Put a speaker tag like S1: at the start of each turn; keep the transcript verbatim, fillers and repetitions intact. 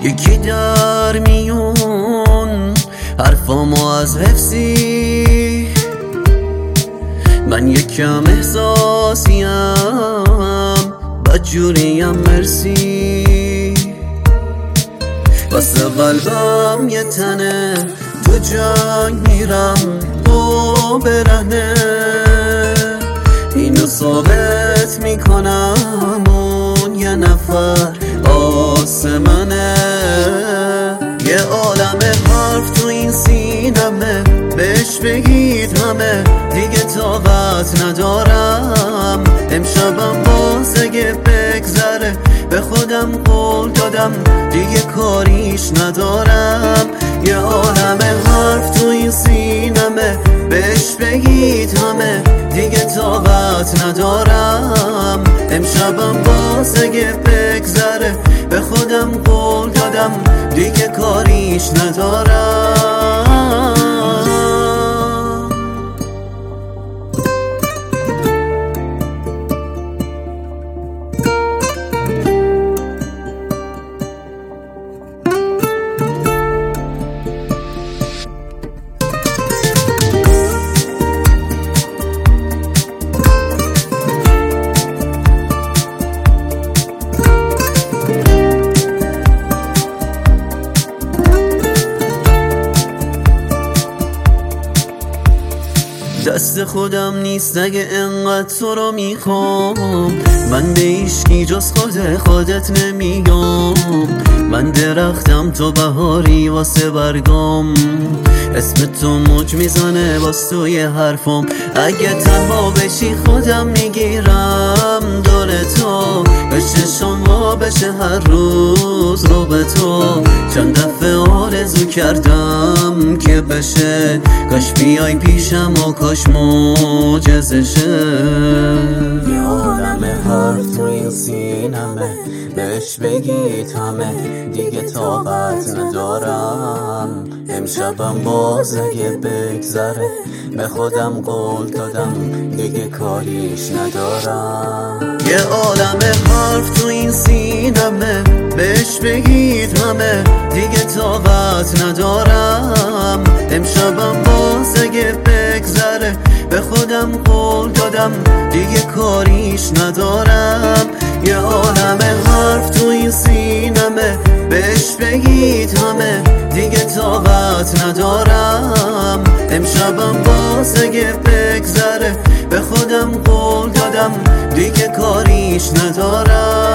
S1: یکی در میون حرفامو از حفظی، من یکم احساسیم بدجوریم مرسی. واسه قلبم یه تنه تو جنگ میرم تو برهنه، اینو ثابت میکنم اون یه نفر آسمنه. یه عالم حرف تو این سینمه، بهش بگید همه دیگه طاقت ندارم. امشبم باز اگه بگذره به خودم قول دادم دیگه کاریش ندارم. یه عالم حرف تو این سینمه، بهش بگید همه دیگه طاقت ندارم. امشبم باز اگه بگذره به خودم قول دادم دیگه کاریش ندارم. دست خودم نیست اگه انقدر تو رو میخوام، من به هیچکی جز خود خودت نمیگم. من درختم تو بهاری واسه برگام، اسم تو موج میزنه باز توی حرفم. اگه تنها بشی خودم میگیرم دور تو، بشه شما بشه هر روز رو به تو. چند دفعه آرزو کردم که بشه، کاش بیای پیشم و کاش معجزه شه.
S2: یه عالم حرف توی سینمه، بهش بگید همه دیگه طاقت ندارم. امشبم باز اگه بگذره به خودم قول دادم دیگه کاریش ندارم.
S1: یه عالم حرف تو این سینمه، بهش بگید همه دیگه طاقت ندارم. امشبم باز اگه بگذره به خودم قول دادم دیگه کاریش ندارم. یه عالم حرف تو این سینمه، بهش بگید همه دیگه طاقت ندارم. امشبم باز اگه بگذره به خودم قول دادم دیگه کاریش ندارم.